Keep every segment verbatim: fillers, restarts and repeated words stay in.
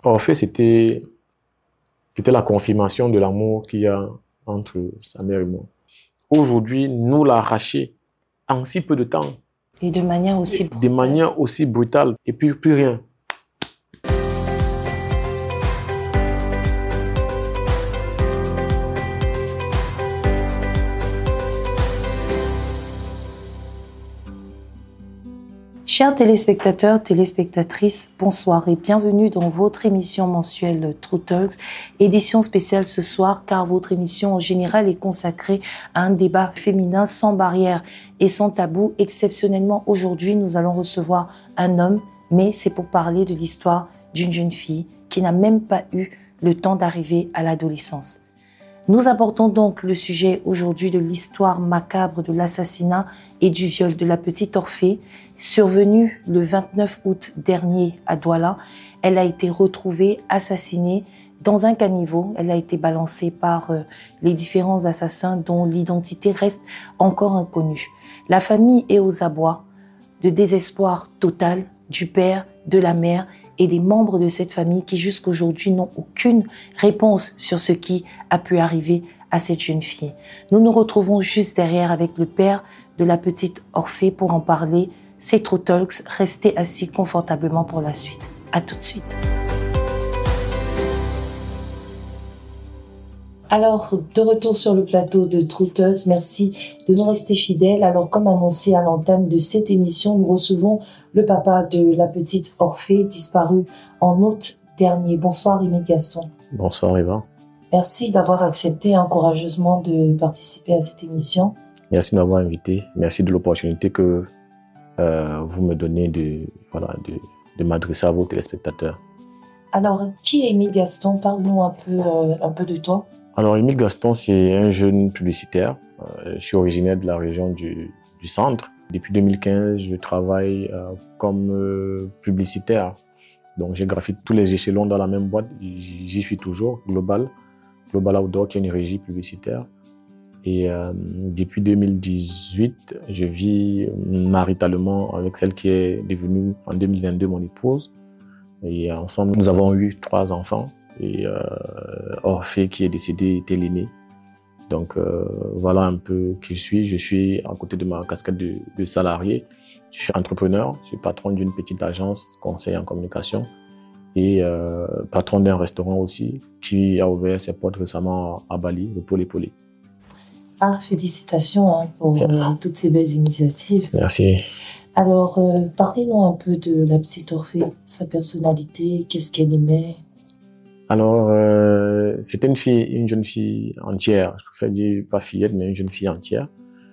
Orphée, c'était c'était la confirmation de l'amour qu'il y a entre sa mère et moi. Aujourd'hui, nous l'arracher en si peu de temps. Et de manière aussi brutale. De manière aussi brutale. Et puis plus rien. Chers téléspectateurs, téléspectatrices, bonsoir et bienvenue dans votre émission mensuelle True Talks, édition spéciale ce soir car votre émission en général est consacrée à un débat féminin sans barrière et sans tabou. Exceptionnellement, aujourd'hui, nous allons recevoir un homme, mais c'est pour parler de l'histoire d'une jeune fille qui n'a même pas eu le temps d'arriver à l'adolescence. Nous abordons donc le sujet aujourd'hui de l'histoire macabre de l'assassinat et du viol de la petite Orphée. Survenue le vingt-neuf août dernier à Douala, elle a été retrouvée assassinée dans un caniveau. Elle a été balancée par euh, les différents assassins dont l'identité reste encore inconnue. La famille est aux abois, de désespoir total du père, de la mère et des membres de cette famille qui jusqu'aujourd'hui n'ont aucune réponse sur ce qui a pu arriver à cette jeune fille. Nous nous retrouvons juste derrière avec le père de la petite Orphée pour en parler. C'est True Talks, restez assis confortablement pour la suite. À tout de suite. Alors, de retour sur le plateau de True Talks, merci de nous rester fidèles. Alors, comme annoncé à l'entame de cette émission, nous recevons le papa de la petite Orphée, disparue en août dernier. Bonsoir, Émile Gaston. Bonsoir, Eva. Merci d'avoir accepté hein, courageusement de participer à cette émission. Merci de m'avoir invité. Merci de l'opportunité que euh, vous me donnez de, voilà, de, de m'adresser à vos téléspectateurs. Alors, qui est Émile Gaston? Parle-nous un peu, euh, un peu de toi. Alors, Émile Gaston, c'est un jeune publicitaire. Euh, je suis originaire de la région du, du centre. Depuis deux mille quinze, je travaille euh, comme euh, publicitaire. Donc, j'ai graffé tous les échelons dans la même boîte. J'y suis toujours, Global. Global Outdoor, qui est une régie publicitaire. Et euh, depuis deux mille dix-huit, je vis maritalement avec celle qui est devenue en deux mille vingt-deux mon épouse. Et ensemble, nous avons eu trois enfants. Et euh, Orphée, qui est décédée, était l'aîné. Donc euh, voilà un peu qui je suis. Je suis à côté de ma casquette de, de salarié. Je suis entrepreneur. Je suis patron d'une petite agence conseil en communication. Et euh, patron d'un restaurant aussi qui a ouvert ses portes récemment à Bali, le Pôle Épaulé. Ah, félicitations hein, pour euh, toutes ces belles initiatives. Merci. Alors, euh, parlez-nous un peu de la petite Orphée, sa personnalité, qu'est-ce qu'elle aimait? Alors, euh, c'était une fille, une jeune fille entière, je préfère dire pas fillette, mais une jeune fille entière,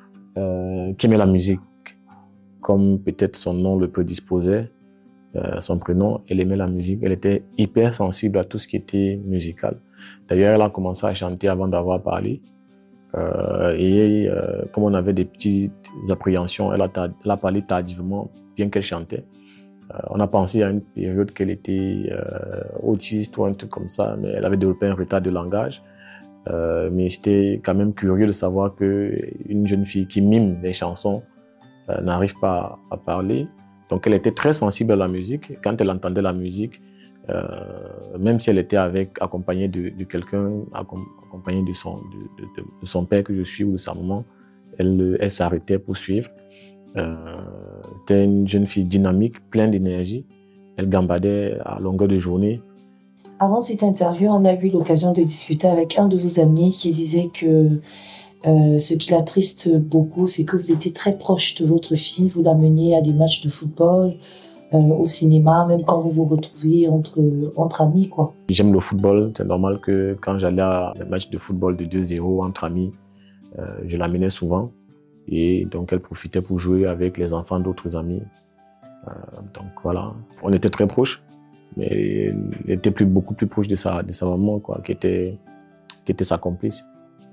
euh, qui aimait la musique, comme peut-être son nom le prédisposait, euh, son prénom, elle aimait la musique, elle était hyper sensible à tout ce qui était musical. D'ailleurs, elle a commencé à chanter avant d'avoir parlé. Euh, et euh, comme on avait des petites appréhensions, elle a, elle a parlé tardivement, bien qu'elle chantait. Euh, on a pensé à une période qu'elle était euh, autiste ou un truc comme ça, mais elle avait développé un retard de langage. Euh, mais c'était quand même curieux de savoir qu'une jeune fille qui mime les chansons euh, n'arrive pas à, à parler. Donc elle était très sensible à la musique. Quand elle entendait la musique, euh, même si elle était avec, accompagnée de, de quelqu'un, accompagnée de son, de, de, de son père que je suis ou de sa maman, elle, elle s'arrêtait pour suivre. Euh, C'était une jeune fille dynamique, pleine d'énergie. Elle gambadait à longueur de journée. Avant cette interview, on a eu l'occasion de discuter avec un de vos amis qui disait que euh, ce qui l'attriste beaucoup, c'est que vous étiez très proche de votre fille, vous l'ameniez à des matchs de football, euh, au cinéma, même quand vous vous retrouviez entre, entre amis, quoi. J'aime le football, c'est normal que quand j'allais à un match de football de deux zéro entre amis, euh, je l'amenais souvent. Et donc, elle profitait pour jouer avec les enfants d'autres amis. Euh, donc, voilà. On était très proches, mais elle était plus, beaucoup plus proche de sa, de sa maman, quoi, qui était, qui était sa complice.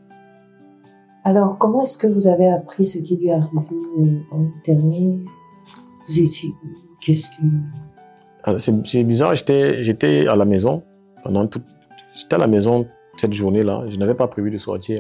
Alors, comment est-ce que vous avez appris ce qui lui est arrivé en dernier? Vous étiez où? Qu'est-ce que... C'est bizarre, j'étais à la maison. Pendant tout, j'étais à la maison cette journée-là. Je n'avais pas prévu de sortir.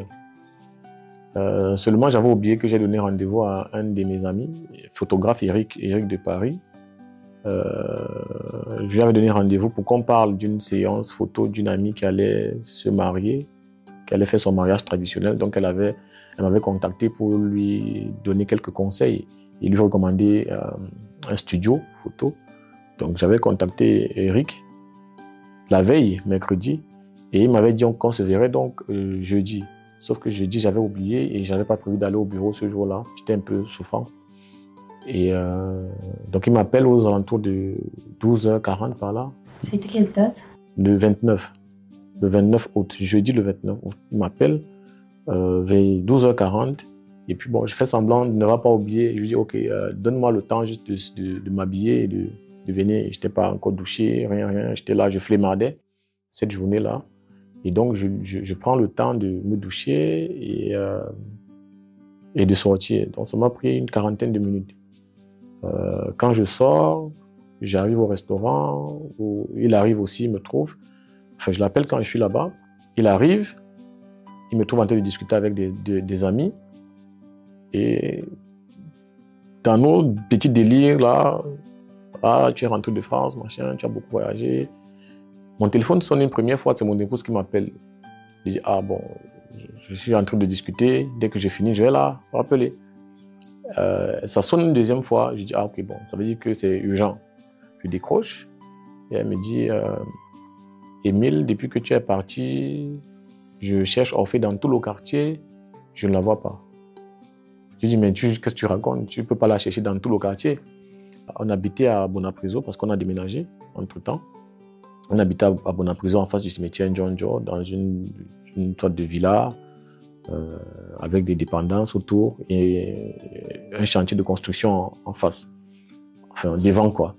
Euh, seulement, j'avais oublié que j'ai donné rendez-vous à un de mes amis, photographe Eric, Eric de Paris. Euh, je lui avais donné rendez-vous pour qu'on parle d'une séance photo d'une amie qui allait se marier, qui allait faire son mariage traditionnel. Donc elle avait, elle m'avait contacté pour lui donner quelques conseils et lui recommander euh, un studio photo. Donc j'avais contacté Eric la veille, mercredi, et il m'avait dit qu'on se verrait donc euh, jeudi. Sauf que jeudi, j'avais oublié et j'avais pas prévu d'aller au bureau ce jour-là. J'étais un peu souffrant. Et euh, donc il m'appelle aux alentours de douze heures quarante par là. C'était quelle date? Le vingt-neuf. Le vingt-neuf août, jeudi le vingt-neuf août. Il m'appelle euh, vers douze heures quarante. Et puis bon, je fais semblant de ne pas oublier. Je lui dis, ok, euh, donne-moi le temps juste de, de, de m'habiller et de, de venir. Je n'étais pas encore douché, rien, rien. J'étais là, je flémardais cette journée-là. Et donc, je, je, je prends le temps de me doucher et, euh, et de sortir. Donc, ça m'a pris une quarantaine de minutes. Euh, quand je sors, j'arrive au restaurant, où il arrive aussi, il me trouve. Enfin, je l'appelle quand je suis là-bas. Il arrive, il me trouve en train de discuter avec des, des, des amis. Et dans nos petits délires, là, ah, tu es rentré de France, machin, tu as beaucoup voyagé. Mon téléphone sonne une première fois, c'est mon épouse qui m'appelle. Je dis, ah bon, je suis en train de discuter, dès que j'ai fini, je vais la rappeler. Euh, ça sonne une deuxième fois, je dis, ah ok, bon, ça veut dire que c'est urgent. Je décroche et elle me dit, euh, Émile, depuis que tu es parti, je cherche Orphée dans tout le quartier, je ne la vois pas. Je dis, mais qu'est-ce que tu racontes? Tu ne peux pas la chercher dans tout le quartier. On habitait à Bonapriso parce qu'on a déménagé entre-temps. On habitait à Bonapriso en face du cimetière Njonjo, dans une, une sorte de villa euh, avec des dépendances autour et un chantier de construction en, en face, enfin devant quoi.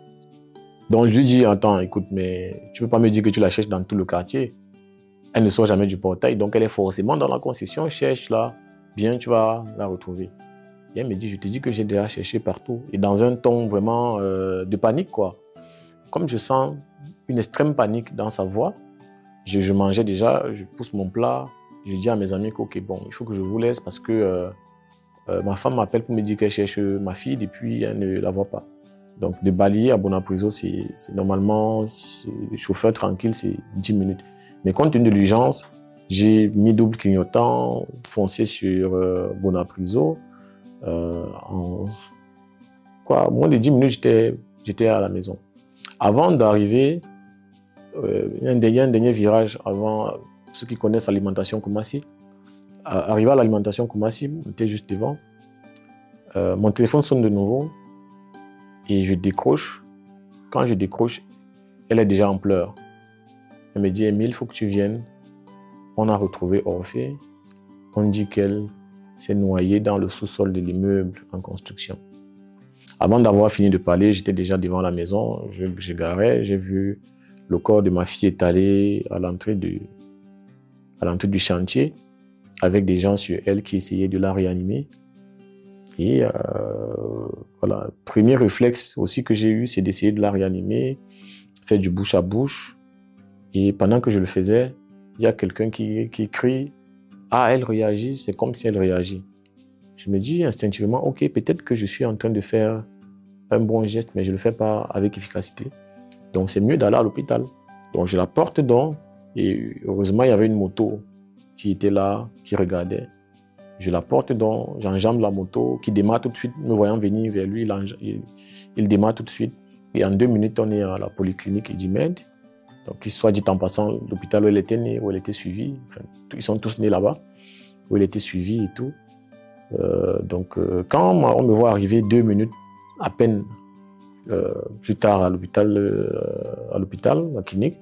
Donc je lui dis, attends, écoute, mais tu peux pas me dire que tu la cherches dans tout le quartier. Elle ne sort jamais du portail, donc elle est forcément dans la concession, cherche là, bien tu vas la retrouver. Et elle me dit, je te dis que j'ai déjà cherché partout. Et dans un ton vraiment euh, de panique quoi. Comme je sens une extrême panique dans sa voix, je, je mangeais déjà, je pousse mon plat, je dis à mes amis que ok, bon, il faut que je vous laisse parce que euh, euh, ma femme m'appelle pour me dire qu'elle cherche ma fille depuis elle ne la voit pas. Donc de balayer à Bonapriso, c'est normalement, le chauffeur tranquille, c'est dix minutes. Mais compte tenu de l'urgence, j'ai mis double clignotant, foncé sur euh, Bonapriso. Euh, en quoi, moins de dix minutes, j'étais j'étais à la maison. Avant d'arriver, euh, il y a un dernier, un dernier virage avant, ceux qui connaissent l'alimentation Koumassi. Arrivé à l'alimentation Koumassi, on était juste devant. Euh, mon téléphone sonne de nouveau et je décroche. Quand je décroche, elle est déjà en pleurs. Elle me dit, Émile, il faut que tu viennes. On a retrouvé Orphée. On dit qu'elle s'est noyée dans le sous-sol de l'immeuble en construction. Avant d'avoir fini de parler, j'étais déjà devant la maison. Je, je garais, j'ai vu le corps de ma fille étalé à l'entrée du, à l'entrée du chantier, avec des gens sur elle qui essayaient de la réanimer. Et euh, voilà, premier réflexe aussi que j'ai eu, c'est d'essayer de la réanimer, faire du bouche à bouche. Et pendant que je le faisais, il y a quelqu'un qui, qui crie « Ah, elle réagit, c'est comme si elle réagit ». Je me dis instinctivement « Ok, peut-être que je suis en train de faire un bon geste, mais je ne le fais pas avec efficacité. Donc c'est mieux d'aller à l'hôpital ». Donc je la porte donc, et heureusement il y avait une moto qui était là, qui regardait. Je la porte donc, j'enjambe la moto, qui démarre tout de suite, me voyant venir vers lui, il, il, il démarre tout de suite. Et en deux minutes, on est à la polyclinique d'Imed. Donc, qu'il soit dit en passant, l'hôpital où elle était née, où elle était suivie. Enfin, ils sont tous nés là-bas, où elle était suivie et tout. Euh, donc, euh, quand on me voit arriver deux minutes à peine euh, plus tard à l'hôpital, euh, à l'hôpital, la clinique,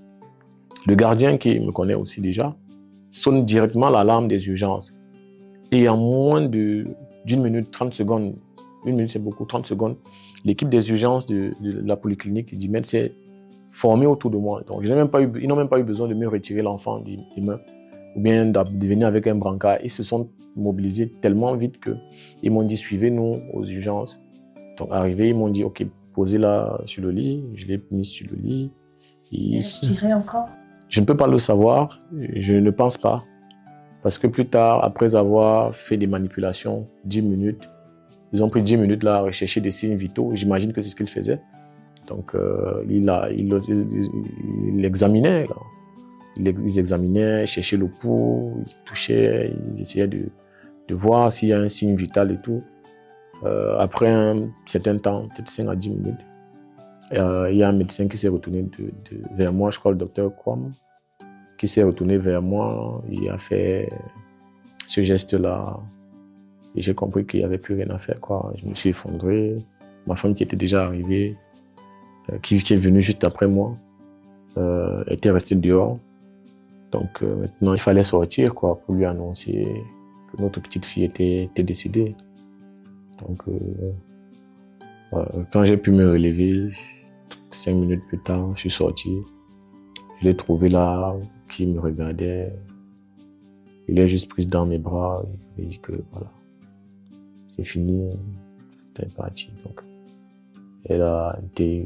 le gardien qui me connaît aussi déjà sonne directement l'alarme des urgences. Et en moins de, d'une minute, trente secondes, une minute c'est beaucoup, trente secondes, l'équipe des urgences de, de la polyclinique d'Imed s'est formée autour de moi. Donc, j'ai même pas eu, ils n'ont même pas eu besoin de me retirer l'enfant des, des mains ou bien de venir avec un brancard. Ils se sont mobilisés tellement vite qu'ils m'ont dit suivez-nous aux urgences. Donc, arrivé, ils m'ont dit ok, posez-la sur le lit. Je l'ai mise sur le lit. Elle respirait encore? Je ne peux pas le savoir. Je ne pense pas. Parce que plus tard, après avoir fait des manipulations, dix minutes, ils ont pris dix minutes là à rechercher des signes vitaux. J'imagine que c'est ce qu'ils faisaient. Donc, euh, il, a, il, il, il examinait, là. Il, ils examinaient, cherchaient le pouls, ils touchaient, ils essayaient de, de voir s'il y a un signe vital et tout. Euh, après un certain temps, peut-être cinq à dix minutes, euh, il y a un médecin qui s'est retourné de, de, vers moi, je crois le docteur Kwam, qui s'est retourné vers moi, il a fait ce geste-là. Et j'ai compris qu'il n'y avait plus rien à faire, quoi. Je me suis effondré. Ma femme qui était déjà arrivée, euh, qui, qui est venue juste après moi, euh, était restée dehors. Donc euh, maintenant, il fallait sortir, quoi, pour lui annoncer que notre petite fille était, était décédée. Donc euh, euh, quand j'ai pu me relever, cinq minutes plus tard, je suis sorti. Je l'ai trouvé là, qui me regardait. Il est juste pris dans mes bras. Il dit que voilà, c'est fini, c'est parti. Donc, elle a été,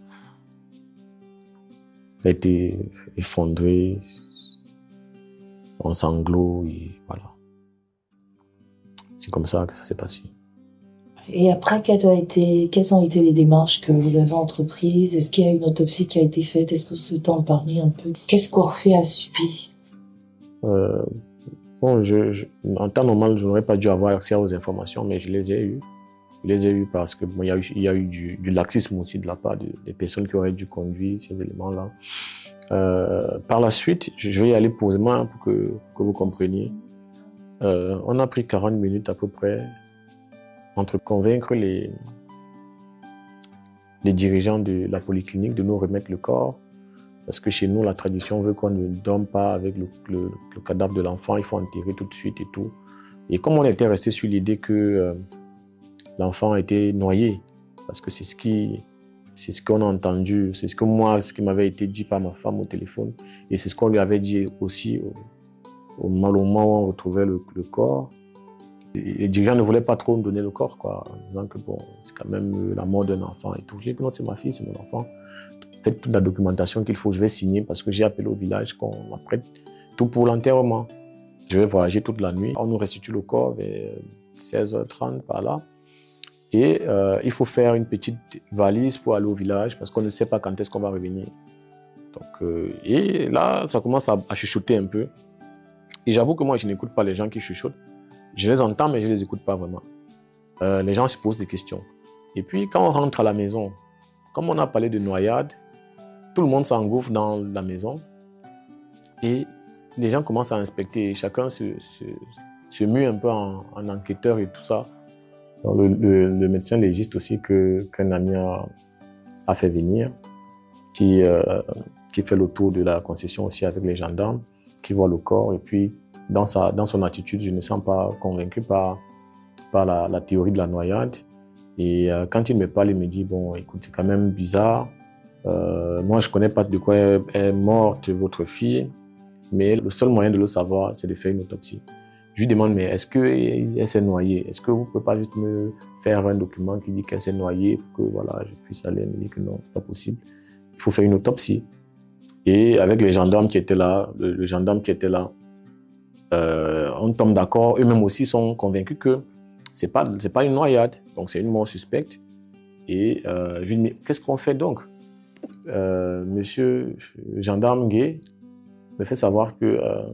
elle a été effondrée en sanglots et voilà. C'est comme ça que ça s'est passé. Et après, quelles ont été, quelles ont été les démarches que vous avez entreprises? Est-ce qu'il y a une autopsie qui a été faite? Est-ce que vous souhaitez en parler un peu? Qu'est-ce qu'Orphée a subi? euh, bon, je, je, en temps normal, je n'aurais pas dû avoir accès aux informations, mais je les ai eues. Je les ai eues parce que bon, il y a eu, il y a eu du, du laxisme aussi de la part de, des personnes qui auraient dû conduire ces éléments-là. Euh, par la suite, je vais y aller posément pour que, que vous compreniez. Euh, on a pris quarante minutes à peu près entre convaincre les, les dirigeants de la polyclinique de nous remettre le corps. Parce que chez nous, la tradition veut qu'on ne dorme pas avec le, le, le cadavre de l'enfant, il faut enterrer tout de suite et tout. Et comme on était resté sur l'idée que euh, l'enfant était noyé, parce que c'est ce qui, c'est ce qu'on a entendu, c'est ce que moi, ce qui m'avait été dit par ma femme au téléphone, et c'est ce qu'on lui avait dit aussi au, au moment où on retrouvait le, le corps. Les dirigeants ne voulaient pas trop me donner le corps, quoi, en disant que bon, c'est quand même la mort d'un enfant et tout. J'ai dit non, c'est ma fille, c'est mon enfant. Faites toute la documentation qu'il faut, je vais signer parce que j'ai appelé au village qu'on m'apprête tout pour l'enterrement. Je vais voyager toute la nuit. On nous restitue le corps vers seize heures trente par là. Et euh, il faut faire une petite valise pour aller au village parce qu'on ne sait pas quand est-ce qu'on va revenir. Donc, euh, et là, ça commence à, à chuchoter un peu. Et j'avoue que moi, je n'écoute pas les gens qui chuchotent. Je les entends, mais je ne les écoute pas vraiment. Euh, les gens se posent des questions. Et puis, quand on rentre à la maison, comme on a parlé de noyade, tout le monde s'engouffre dans la maison et les gens commencent à inspecter. Chacun se, se, se mue un peu en, en enquêteur et tout ça. Donc le, le, le médecin légiste aussi que, qu'un ami a, a fait venir, qui, euh, qui fait le tour de la concession aussi avec les gendarmes, qui voit le corps. Et puis, dans, sa, dans son attitude, je ne me sens pas convaincu par, par la, la théorie de la noyade. Et euh, quand il me parle, il me dit, bon, écoute, c'est quand même bizarre. Euh, moi, je ne connais pas de quoi est morte votre fille, mais le seul moyen de le savoir, c'est de faire une autopsie. Je lui demande, mais est-ce qu'elle s'est noyée? Est-ce que vous ne pouvez pas juste me faire un document qui dit qu'elle s'est noyée pour que voilà, je puisse aller me dire que non, ce n'est pas possible. Il faut faire une autopsie. Et avec les gendarmes qui étaient là, le, le gendarme qui était là, euh, on tombe d'accord. Eux-mêmes aussi sont convaincus que ce n'est pas, c'est pas une noyade, donc c'est une mort suspecte. Et euh, je lui dis, mais qu'est-ce qu'on fait donc? Euh, monsieur gendarme Gay me fait savoir que euh,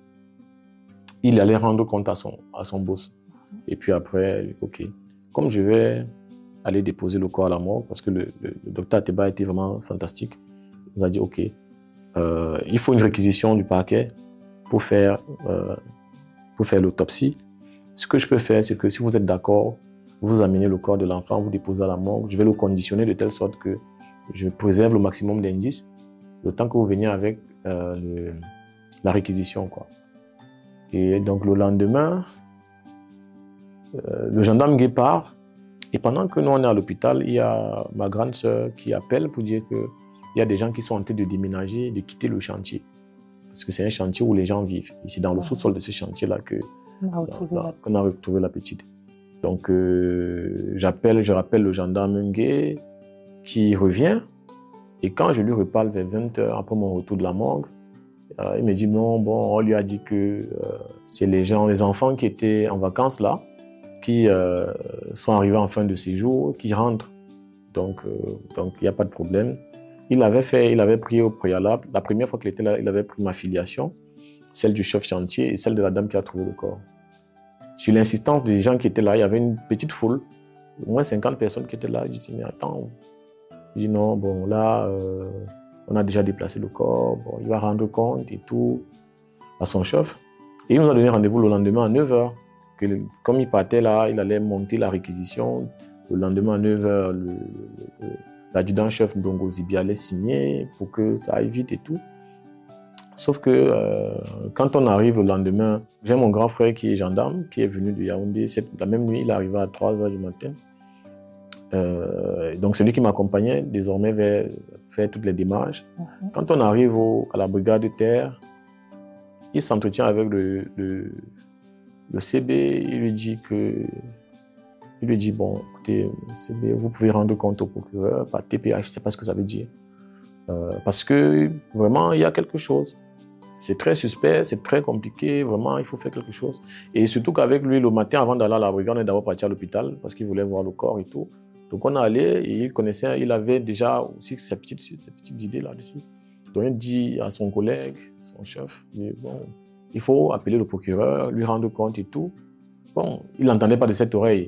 il allait rendre compte à son, à son boss. Et puis après, ok, comme je vais aller déposer le corps à la mort, parce que le, le, le docteur Ateba était vraiment fantastique, il nous a dit, ok, euh, il faut une réquisition du parquet pour faire, euh, pour faire l'autopsie. Ce que je peux faire, c'est que si vous êtes d'accord, vous amenez le corps de l'enfant, vous déposez à la mort, je vais le conditionner de telle sorte que je préserve le maximum d'indices, le temps que vous veniez avec euh, le, la réquisition, quoi. Et donc le lendemain, euh, le gendarme Gay part, et pendant que nous on est à l'hôpital, il y a ma grande sœur qui appelle pour dire qu'il y a des gens qui sont en train de déménager, de quitter le chantier. Parce que c'est un chantier où les gens vivent. Et c'est dans le sous-sol de ce chantier-là que, on a retrouvé, là, qu'on a retrouvé la petite. Donc euh, j'appelle, je rappelle le gendarme Gay, qui revient, et quand je lui reparle vers vingt heures après mon retour de la morgue, euh, il me dit non, bon, on lui a dit que euh, c'est les gens, les enfants qui étaient en vacances là, qui euh, sont arrivés en fin de séjour, qui rentrent Donc, euh, donc il n'y a pas de problème. Il avait fait, il avait pris au préalable, la première fois qu'il était là, il avait pris ma filiation, celle du chef chantier et celle de la dame qui a trouvé le corps. Sur l'insistance des gens qui étaient là, il y avait une petite foule, au moins cinquante personnes qui étaient là. Je dis, mais attends. Je dis, non, bon, là, euh, on a déjà déplacé le corps, bon, il va rendre compte et tout à son chef. Et il nous a donné rendez-vous le lendemain à neuf heures. Que le, comme il partait là, il allait monter la réquisition. Le lendemain à neuf heures, l'adjudant-chef Ndongo Zibi allait signer pour que ça aille vite et tout. Sauf que euh, quand on arrive le lendemain, j'ai mon grand frère qui est gendarme, qui est venu de Yaoundé. La même nuit, il est arrivé à trois heures du matin. Euh, donc, celui qui m'accompagnait désormais va faire toutes les démarches. Mm-hmm. Quand on arrive au, à la brigade de terre, il s'entretient avec le, le, le C B. Il lui dit que, il lui dit bon, écoutez, C B, vous pouvez rendre compte au procureur par T P H. Je ne sais pas ce que ça veut dire. Euh, parce que vraiment, il y a quelque chose. C'est très suspect, c'est très compliqué, vraiment, il faut faire quelque chose. Et surtout qu'avec lui, le matin, avant d'aller à la brigade, on est d'abord parti à l'hôpital parce qu'il voulait voir le corps et tout. Donc on est allé et il connaissait, il avait déjà aussi ses petites, ses petites idées là-dessus. Donc il dit à son collègue, son chef, bon, il faut appeler le procureur, lui rendre compte et tout. Bon, il n'entendait pas de cette oreille.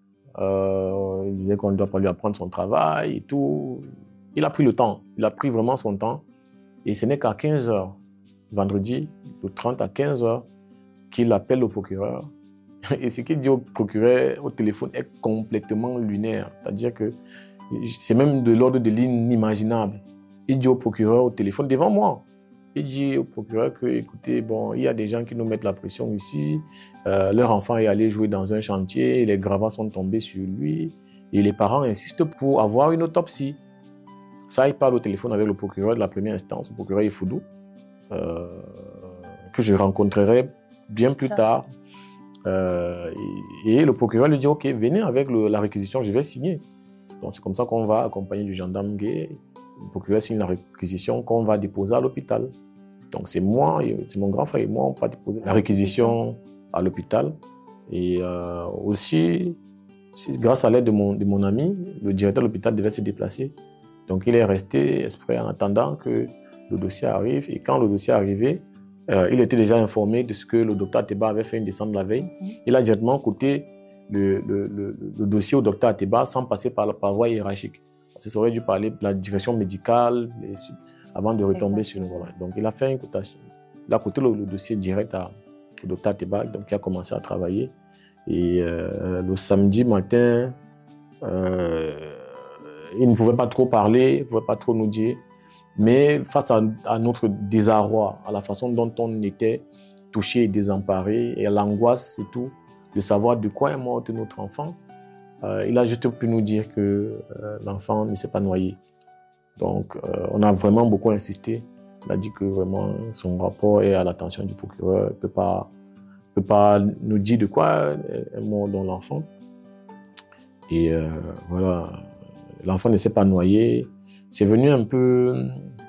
Euh, il disait qu'on ne doit pas lui apprendre son travail et tout. Il a pris le temps, il a pris vraiment son temps. Et ce n'est qu'à quinze heures, vendredi, le trente à quinze heures, qu'il appelle le procureur. Et ce qu'il dit au procureur au téléphone est complètement lunaire. C'est-à-dire que c'est même de l'ordre de l'inimaginable. Il dit au procureur au téléphone devant moi. Il dit au procureur que, écoutez, bon, il y a des gens qui nous mettent la pression ici. Euh, leur enfant est allé jouer dans un chantier, les gravats sont tombés sur lui. Et les parents insistent pour avoir une autopsie. Ça, il parle au téléphone avec le procureur de la première instance, le procureur Ifoudou, euh, que je rencontrerai bien plus tard. Euh, et, et le procureur lui dit, OK, venez avec le, la réquisition, je vais signer. Donc c'est comme ça qu'on va accompagner du gendarme gay. Le procureur signe la réquisition qu'on va déposer à l'hôpital. Donc c'est moi, c'est mon grand frère et moi, on va déposer la réquisition à l'hôpital. Et euh, aussi, grâce à l'aide de mon, de mon ami, le directeur de l'hôpital devait se déplacer. Donc il est resté exprès en attendant que le dossier arrive. Et quand le dossier est arrivé, euh, il était déjà informé de ce que le docteur Ateba avait fait une descente la veille. Mm-hmm. Il a directement coûté le, le, le, le dossier au docteur Ateba sans passer par, par voie hiérarchique. Parce que ça aurait dû parler de la direction médicale les, avant de retomber Exactement. Sur le voilà. Donc il a fait une cotation. Il a coûté le, le dossier direct à, au docteur Ateba, donc il a commencé à travailler. Et euh, le samedi matin, euh, il ne pouvait pas trop parler, il ne pouvait pas trop nous dire. Mais face à, à notre désarroi, à la façon dont on était touché et désemparé, et à l'angoisse surtout de savoir de quoi est mort notre enfant, euh, il a juste pu nous dire que euh, l'enfant ne s'est pas noyé. Donc, euh, on a vraiment beaucoup insisté. Il a dit que vraiment son rapport est à l'attention du procureur. Il ne peut pas, peut pas nous dire de quoi est mort dans l'enfant. Et euh, voilà, l'enfant ne s'est pas noyé. C'est venu un peu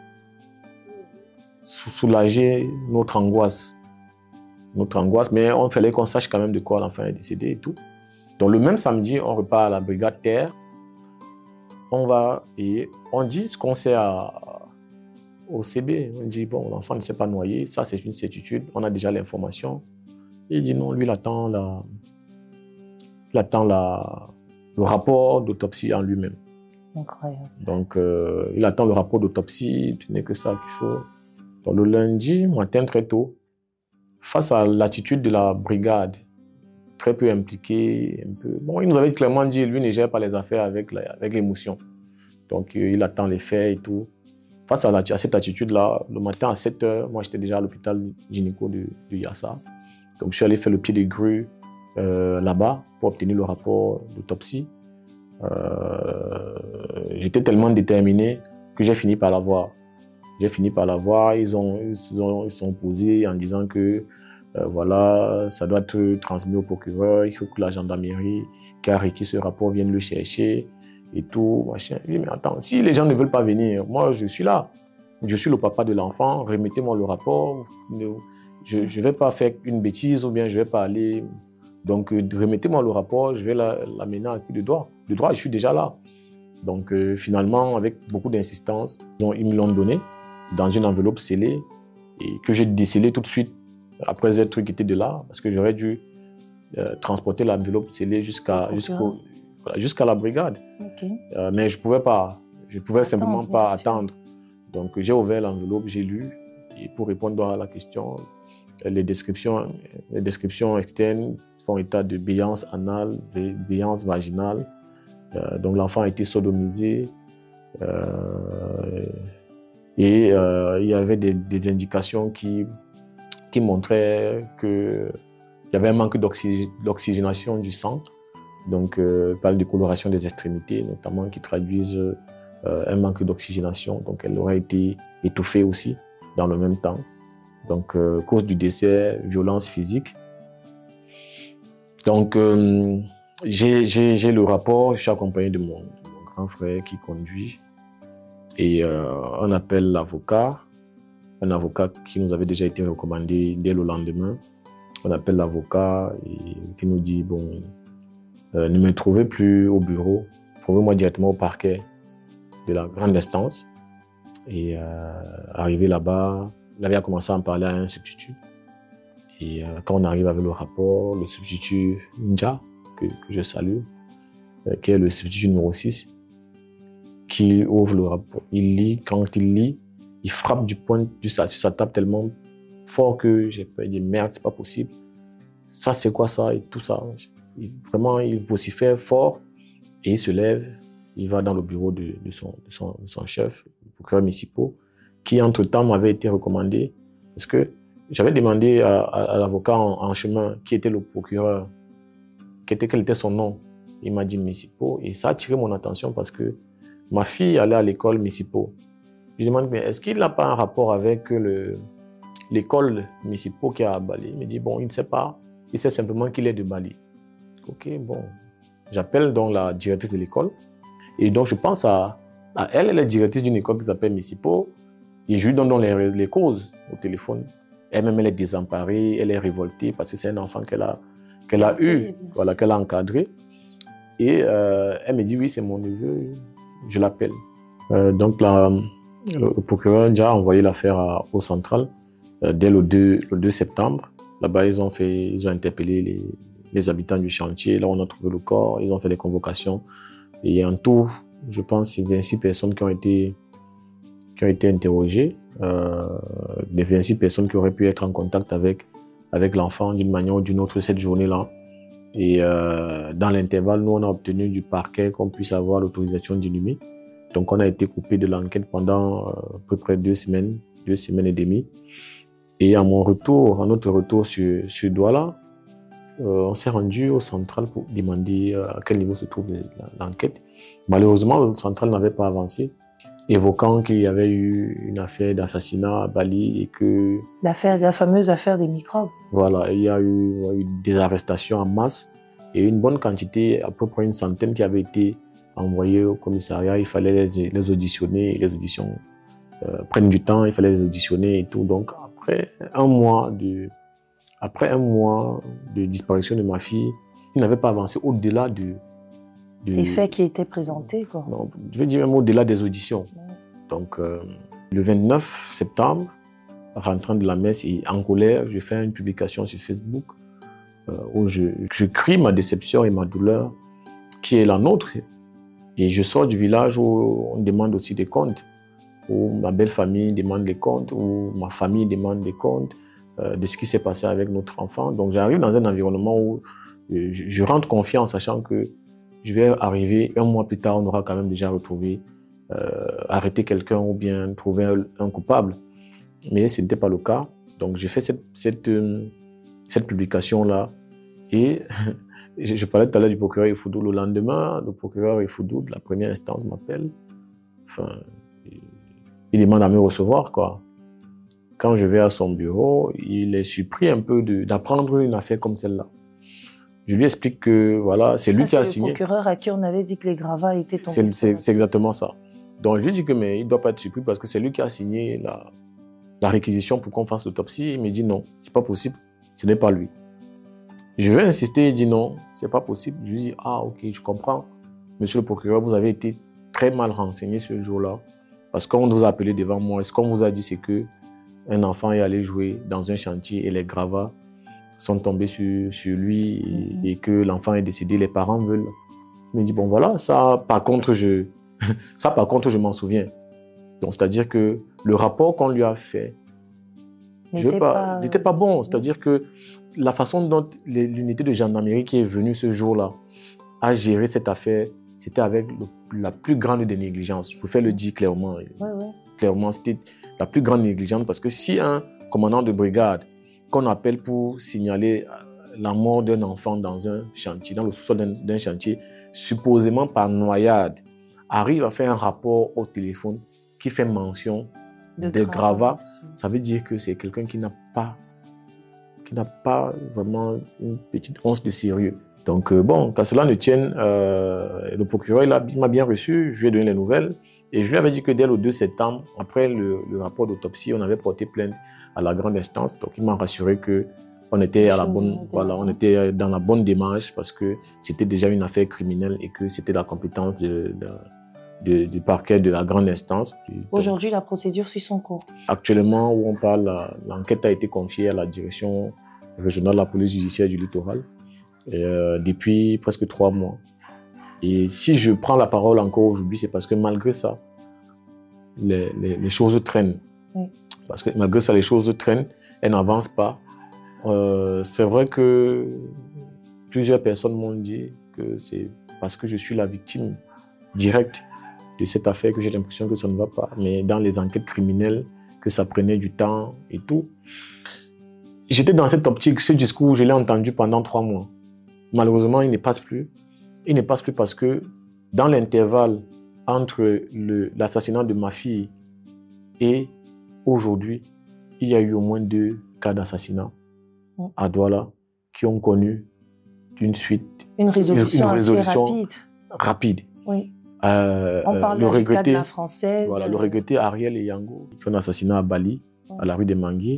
soulager notre angoisse. Notre angoisse, mais on fallait qu'on sache quand même de quoi l'enfant est décédé et tout. Donc le même samedi, on repart à la brigade terre. On va et on dit ce qu'on sait à, au C B. On dit, bon, l'enfant ne s'est pas noyé. Ça, c'est une certitude. On a déjà l'information. Il dit non, lui, il attend, la, il attend la, le rapport d'autopsie en lui-même. Incroyable. Donc, euh, il attend le rapport d'autopsie, ce n'est que ça qu'il faut. Donc, le lundi matin, très tôt, face à l'attitude de la brigade, très peu impliquée, un peu... Bon, il nous avait clairement dit, lui ne gère pas les affaires avec, la, avec l'émotion. Donc, euh, il attend les faits et tout. Face à, la, à cette attitude-là, le matin à sept heures, moi, j'étais déjà à l'hôpital gynéco de, de Yassa. Donc, je suis allé faire le pied de grue euh, là-bas pour obtenir le rapport d'autopsie. Euh, j'étais tellement déterminé que j'ai fini par l'avoir. J'ai fini par l'avoir. Ils ont, ils ont, ils sont posés en disant que euh, voilà, ça doit être transmis au procureur. Il faut que la gendarmerie qui a requis ce rapport vienne le chercher et tout. Machin. Je dis, mais attends, si les gens ne veulent pas venir, moi je suis là. Je suis le papa de l'enfant. Remettez-moi le rapport. Je ne vais pas faire une bêtise ou bien je ne vais pas aller. Donc, remettez-moi le rapport, je vais l'amener à qui de droit. De droit, je suis déjà là. Donc euh, finalement, avec beaucoup d'insistance, ils me l'ont donné dans une enveloppe scellée et que j'ai décellée tout de suite après être quitté de là, parce que j'aurais dû euh, transporter l'enveloppe scellée jusqu'à jusqu'au, voilà, jusqu'à la brigade. Okay. Euh, mais je ne pouvais pas, je ne pouvais attendre, simplement pas attendre. Donc j'ai ouvert l'enveloppe, j'ai lu, et pour répondre à la question, les descriptions, les descriptions externes font état de béance anale, de béance vaginale. Euh, donc l'enfant a été sodomisé euh, et euh, il y avait des, des indications qui, qui montraient qu'il y avait un manque d'oxygénation du sang. Donc euh, par la décoloration des extrémités, notamment qui traduisent euh, un manque d'oxygénation. Donc elle aurait été étouffée aussi dans le même temps. Donc euh, cause du décès, violence physique. Donc euh, j'ai le rapport, je suis accompagné de mon, de mon grand frère qui conduit et euh, on appelle l'avocat, un avocat qui nous avait déjà été recommandé dès le lendemain. On appelle l'avocat et qui nous dit, bon, euh, ne me trouvez plus au bureau, trouvez-moi directement au parquet de la grande instance. Et euh, arrivé là-bas, il avait commencé à en parler à un substitut. Et euh, quand on arrive avec le rapport, le substitut Nja, que, que je salue, euh, qui est le substitut numéro six, qui ouvre le rapport. Il lit, quand il lit, il frappe du poing sur sa, sa table tellement fort que j'ai peur de dire merde, c'est pas possible. Ça, c'est quoi ça? Et tout ça. Il, vraiment, il vocifère fort et il se lève. Il va dans le bureau de, de, son, de, son, de son chef, le procureur municipal, qui entre-temps m'avait été recommandé. Parce que j'avais demandé à, à, à l'avocat en, en chemin qui était le procureur, qui était, quel était son nom. Il m'a dit municipal. Et ça a attiré mon attention parce que ma fille allait à l'école municipal. Je lui demande, mais est-ce qu'il n'a pas un rapport avec l'école municipal qui est à Bali? Il me dit, bon, il ne sait pas. Il sait simplement qu'il est de Bali. Ok, bon. J'appelle donc la directrice de l'école. Et donc, je pense à, à elle, elle est directrice d'une école qui s'appelle municipal. Et je lui donne donc les, les causes au téléphone. Elle-même, elle est désemparée, elle est révoltée parce que c'est un enfant qu'elle a, qu'elle a eu, voilà, qu'elle a encadré. Et euh, elle me dit, oui, c'est mon neveu, je l'appelle. Euh, donc, la, le procureur a déjà envoyé l'affaire au central euh, dès le deux, le deux septembre. Là-bas, ils ont fait, ils ont interpellé les, les habitants du chantier. Là, on a trouvé le corps, ils ont fait des convocations. Et en tout, je pense, c'est vingt-six personnes qui ont été, qui ont été interrogées. Euh, des vingt-six personnes qui auraient pu être en contact avec, avec l'enfant d'une manière ou d'une autre cette journée-là. Et euh, dans l'intervalle, nous, on a obtenu du parquet qu'on puisse avoir l'autorisation d'inhumer. Donc, on a été coupé de l'enquête pendant euh, à peu près deux semaines, deux semaines et demie. Et à mon retour, à notre retour sur, sur Douala, euh, on s'est rendu au central pour demander euh, à quel niveau se trouve l'enquête. Malheureusement, le central n'avait pas avancé, évoquant qu'il y avait eu une affaire d'assassinat à Bali et que... L'affaire, la fameuse affaire des microbes. Voilà, il y a eu, il y a eu des arrestations en masse et une bonne quantité, à peu près une centaine qui avait été envoyées au commissariat. Il fallait les, les auditionner, les auditions euh, prennent du temps, il fallait les auditionner et tout. Donc après un mois de, après un mois de disparition de ma fille, il n'avait pas avancé au-delà de... de les faits qui étaient présentés, quoi. Non, je veux dire même au-delà des auditions. Ouais. Donc euh, le vingt-neuf septembre, rentrant de la messe et en colère, je fais une publication sur Facebook euh, où je, je crie ma déception et ma douleur qui est la nôtre. Et je sors du village où on demande aussi des comptes, où ma belle famille demande des comptes, où ma famille demande des comptes euh, de ce qui s'est passé avec notre enfant. Donc j'arrive dans un environnement où je, je rentre confiant, sachant que je vais arriver un mois plus tard, on aura quand même déjà retrouvé, euh, arrêté quelqu'un ou bien trouvé un, un coupable. Mais ce n'était pas le cas. Donc j'ai fait cette, cette, euh, cette publication-là et je, je parlais tout à l'heure du procureur Ifoudou. Le lendemain, le procureur Ifoudou de la première instance m'appelle. Enfin, il demande à me recevoir, quoi. Quand je vais à son bureau, il est surpris un peu d'apprendre une affaire comme celle-là. Je lui explique que voilà, c'est lui qui a signé. C'est le procureur à qui on avait dit que les gravats étaient tombés. C'est exactement ça. Donc je lui dis que mais il ne doit pas être surpris parce que c'est lui qui a signé la, la réquisition pour qu'on fasse l'autopsie. Il me dit non, c'est pas possible, ce n'est pas lui. Je vais insister, il dit non, c'est pas possible. Je lui dis ah ok, je comprends. Monsieur le procureur, vous avez été très mal renseigné ce jour-là. Parce qu'on nous a appelé devant moi. Ce qu'on vous a dit, c'est qu'un enfant est allé jouer dans un chantier et les gravats sont tombés sur, sur lui et, mm-hmm. et que l'enfant est décédé. Les parents veulent. Je me dis, bon voilà, ça par contre, je, ça, par contre, je m'en souviens. Donc, c'est-à-dire que le rapport qu'on lui a fait n'était pas, pas... pas bon. C'est-à-dire que la façon dont l'unité de gendarmerie qui est venue ce jour-là a géré cette affaire, c'était avec le, la plus grande des négligences. Je préfère le dire clairement. Ouais, ouais. Clairement, c'était la plus grande négligence parce que si un commandant de brigade qu'on appelle pour signaler la mort d'un enfant dans un chantier, dans le sous-sol d'un chantier, supposément par noyade, arrive à faire un rapport au téléphone qui fait mention de, de gravats, ça veut dire que c'est quelqu'un qui n'a pas, qui n'a pas vraiment une petite once de sérieux. Donc euh, bon, qu'à cela ne tienne, euh, le procureur il m'a bien reçu, je lui ai donné les nouvelles et je lui avais dit que dès le deux septembre, après le, le rapport d'autopsie, on avait porté plainte à la grande instance. Donc il m'a rassuré que on était à la bonne, voilà, on était dans la bonne démarche parce que c'était déjà une affaire criminelle et que c'était la compétence de, de De, du parquet de la grande instance. Aujourd'hui, la procédure suit son cours. Actuellement, où on parle, l'enquête a été confiée à la direction régionale de la police judiciaire du littoral et, euh, depuis presque trois mois. Et si je prends la parole encore aujourd'hui, c'est parce que malgré ça, les, les, les choses traînent. Oui. Parce que malgré ça, les choses traînent, elles n'avancent pas. Euh, c'est vrai que plusieurs personnes m'ont dit que c'est parce que je suis la victime directe de cette affaire que j'ai l'impression que ça ne va pas. Mais dans les enquêtes criminelles, que ça prenait du temps et tout. J'étais dans cette optique, ce discours, je l'ai entendu pendant trois mois. Malheureusement, il ne passe plus. Il ne passe plus parce que dans l'intervalle entre l'assassinat de ma fille et aujourd'hui, il y a eu au moins deux cas d'assassinat à Douala qui ont connu une suite. Une résolution, une résolution assez rapide. rapide. Oui. Euh, On parle le du regretté, cas de la Française. Voilà, le regretté Ariel Eyango, qui ont assassiné à Bali, ouais. à la rue des Manguiers.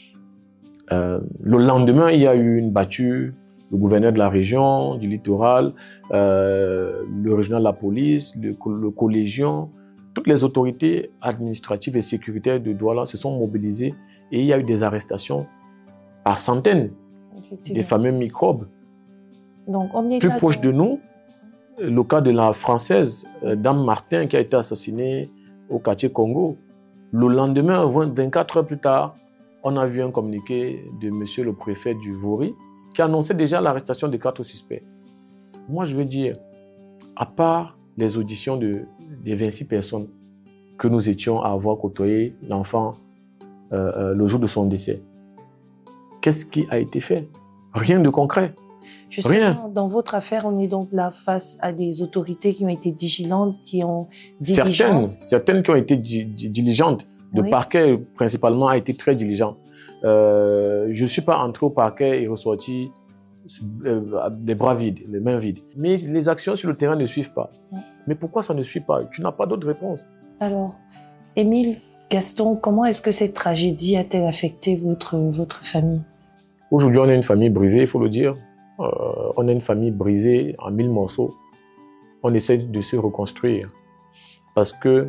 Euh, le lendemain, il y a eu une battue. Le gouverneur de la région, du littoral, euh, le régional de la police, le, le collégion, toutes les autorités administratives et sécuritaires de Douala se sont mobilisées et il y a eu des arrestations par centaines des fameux microbes. Donc, on est plus proche de nous, le cas de la Française, euh, Dame Martin, qui a été assassinée au quartier Congo. Le lendemain, vingt-quatre heures plus tard, on a vu un communiqué de monsieur le préfet du Vaury qui annonçait déjà l'arrestation de quatre suspects. Moi, je veux dire, à part les auditions de, de vingt-six personnes que nous étions à avoir côtoyé l'enfant euh, euh, le jour de son décès, qu'est-ce qui a été fait? Rien de concret. Justement, Rien. Dans votre affaire, on est donc là face à des autorités qui ont été diligentes, qui ont certaines, certaines qui ont été di di diligentes. Le oui. parquet, principalement, a été très diligent. Euh, je ne suis pas entré au parquet et ressorti euh, les bras vides, les mains vides. Mais les actions sur le terrain ne suivent pas. Oui. Mais pourquoi ça ne suit pas? Tu n'as pas d'autre réponse. Alors, Émile, Gaston, comment est-ce que cette tragédie a-t-elle affecté votre, votre famille? Aujourd'hui, on est une famille brisée, il faut le dire. Euh, on est une famille brisée en mille morceaux. On essaie de se reconstruire. Parce que,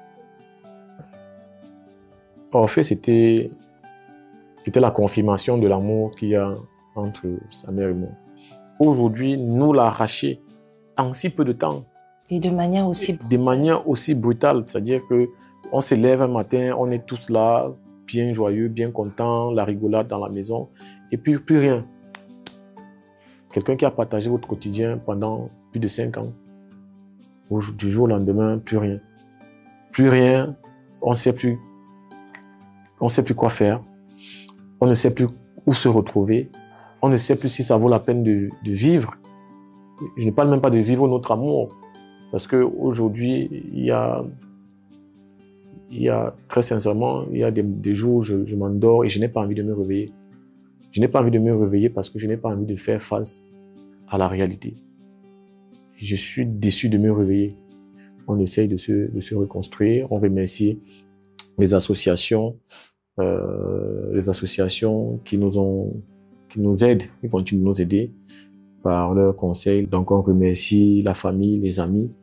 en fait, c'était c'était la confirmation de l'amour qu'il y a entre sa mère et moi. Aujourd'hui, nous l'arracher en si peu de temps. Et de manière aussi brutale. De manière aussi brutale. C'est-à-dire qu'on se lève un matin, on est tous là, bien joyeux, bien contents, la rigolade dans la maison, et puis plus rien. Quelqu'un qui a partagé votre quotidien pendant plus de cinq ans. Du jour au lendemain, plus rien. Plus rien, on ne sait plus, on ne sait plus quoi faire. On ne sait plus où se retrouver. On ne sait plus si ça vaut la peine de, de vivre. Je ne parle même pas de vivre notre amour. Parce qu'aujourd'hui, il y a, il y a, très sincèrement, il y a des, des jours où je, je m'endors et je n'ai pas envie de me réveiller. Je n'ai pas envie de me réveiller parce que je n'ai pas envie de faire face à la réalité. Je suis déçu de me réveiller. On essaye de se, de se reconstruire. On remercie les associations, euh, les associations qui nous ont, qui nous aident, qui continuent de nous aider par leurs conseils. Donc on remercie la famille, les amis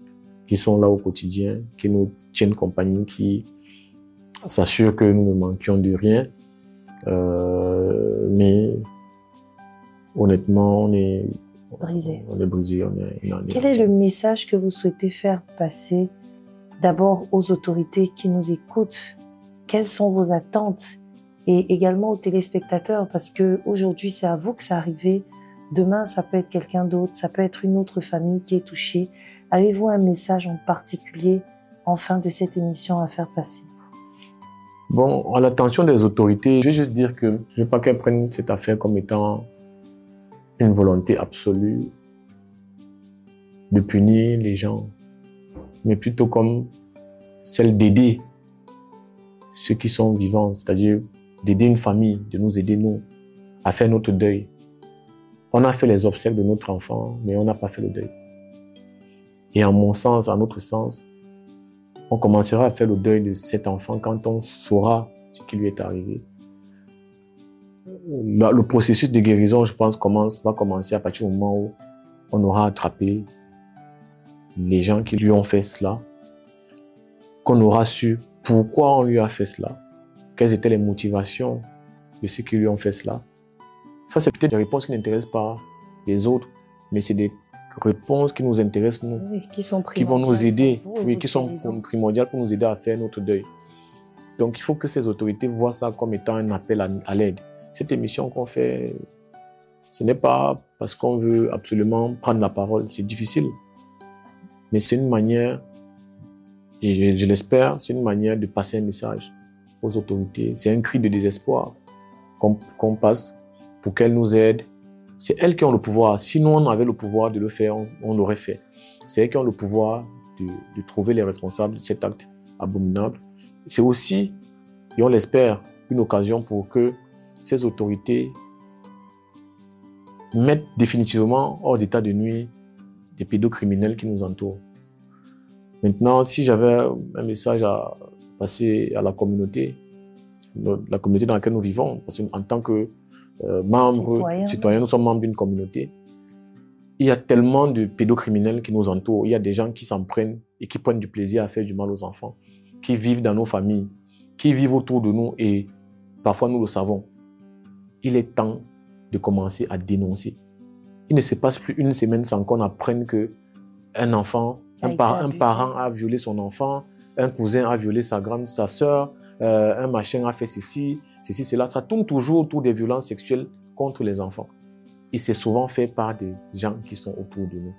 qui sont là au quotidien, qui nous tiennent compagnie, qui s'assurent que nous ne manquions de rien. Euh, mais honnêtement, on est brisé. On est brisé. On est, on est Quel est le message que vous souhaitez faire passer d'abord aux autorités qui nous écoutent? Quelles sont vos attentes? Et également aux téléspectateurs, parce que aujourd'hui c'est à vous que ça arrive. Demain, ça peut être quelqu'un d'autre, ça peut être une autre famille qui est touchée. Avez-vous un message en particulier en fin de cette émission à faire passer? Bon, à l'attention des autorités, je vais juste dire que je ne veux pas qu'elles prennent cette affaire comme étant une volonté absolue de punir les gens, mais plutôt comme celle d'aider ceux qui sont vivants, c'est-à-dire d'aider une famille, de nous aider, nous, à faire notre deuil. On a fait les obsèques de notre enfant, mais on n'a pas fait le deuil. Et en mon sens, en notre sens, on commencera à faire le deuil de cet enfant quand on saura ce qui lui est arrivé. Le processus de guérison, je pense, commence, va commencer à partir du moment où on aura attrapé les gens qui lui ont fait cela, qu'on aura su pourquoi on lui a fait cela, quelles étaient les motivations de ceux qui lui ont fait cela. Ça, c'est peut-être des réponses qui n'intéressent pas les autres, mais c'est des réponses qui nous intéressent, nous, oui, qui, sont qui vont nous aider, vous, oui, qui sont primordiales pour nous aider à faire notre deuil. Donc, il faut que ces autorités voient ça comme étant un appel à, à l'aide. Cette émission qu'on fait, ce n'est pas parce qu'on veut absolument prendre la parole, c'est difficile. Mais c'est une manière, et je, je l'espère, c'est une manière de passer un message aux autorités. C'est un cri de désespoir qu'on qu'on passe pour qu'elles nous aident. C'est elles qui ont le pouvoir. Sinon, on avait le pouvoir de le faire, on, on l'aurait fait. C'est elles qui ont le pouvoir de, de trouver les responsables de cet acte abominable. C'est aussi, et on l'espère, une occasion pour que ces autorités mettent définitivement hors d'état de nuire des pédocriminels qui nous entourent. Maintenant, si j'avais un message à passer à la communauté, la communauté dans laquelle nous vivons, parce qu'en tant que euh, membres, citoyens, citoyens, nous sommes membres d'une communauté, il y a tellement de pédocriminels qui nous entourent, il y a des gens qui s'en prennent et qui prennent du plaisir à faire du mal aux enfants, qui vivent dans nos familles, qui vivent autour de nous et parfois nous le savons. Il est temps de commencer à dénoncer. Il ne se passe plus une semaine sans qu'on apprenne qu'un enfant, un, par, un parent a violé son enfant, un cousin a violé sa grande, sa sœur, euh, un machin a fait ceci, ceci, cela. Ça tourne toujours autour des violences sexuelles contre les enfants. Et c'est souvent fait par des gens qui sont autour de nous.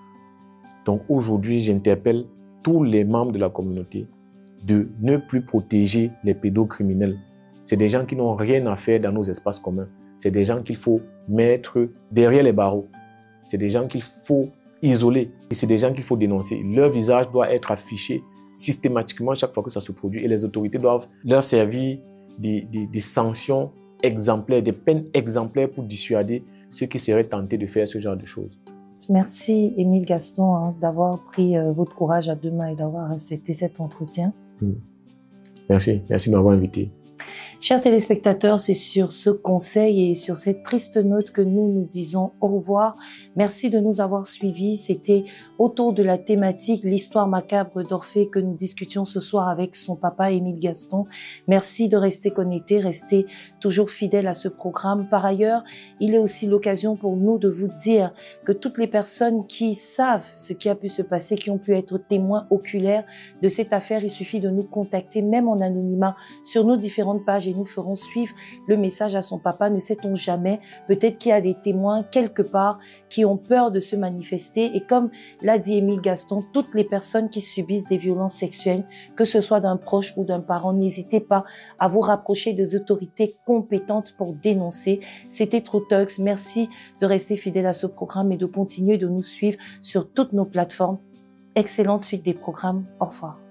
Donc aujourd'hui, j'interpelle tous les membres de la communauté de ne plus protéger les pédocriminels. C'est des gens qui n'ont rien à faire dans nos espaces communs. C'est des gens qu'il faut mettre derrière les barreaux. C'est des gens qu'il faut isoler. Et c'est des gens qu'il faut dénoncer. Leur visage doit être affiché systématiquement chaque fois que ça se produit. Et les autorités doivent leur servir des, des, des sanctions exemplaires, des peines exemplaires pour dissuader ceux qui seraient tentés de faire ce genre de choses. Merci Émile Gaston hein, d'avoir pris euh, votre courage à deux mains et d'avoir accepté cet entretien. Mmh. Merci, merci de m'avoir invité. Chers téléspectateurs, c'est sur ce conseil et sur cette triste note que nous nous disons au revoir. Merci de nous avoir suivis. C'était autour de la thématique l'histoire macabre d'Orphée que nous discutions ce soir avec son papa Émile Gaston. Merci de rester connectés, rester toujours fidèles à ce programme. Par ailleurs, il est aussi l'occasion pour nous de vous dire que toutes les personnes qui savent ce qui a pu se passer, qui ont pu être témoins oculaires de cette affaire, il suffit de nous contacter, même en anonymat, sur nos différentes pages et nous ferons suivre le message à son papa. Ne sait-on jamais, peut-être qu'il y a des témoins quelque part qui ont peur de se manifester et comme l'a dit Émile Gaston, toutes les personnes qui subissent des violences sexuelles, que ce soit d'un proche ou d'un parent, n'hésitez pas à vous rapprocher des autorités compétentes pour dénoncer. C'était True Talks. Merci de rester fidèle à ce programme et de continuer de nous suivre sur toutes nos plateformes. Excellente suite des programmes. Au revoir.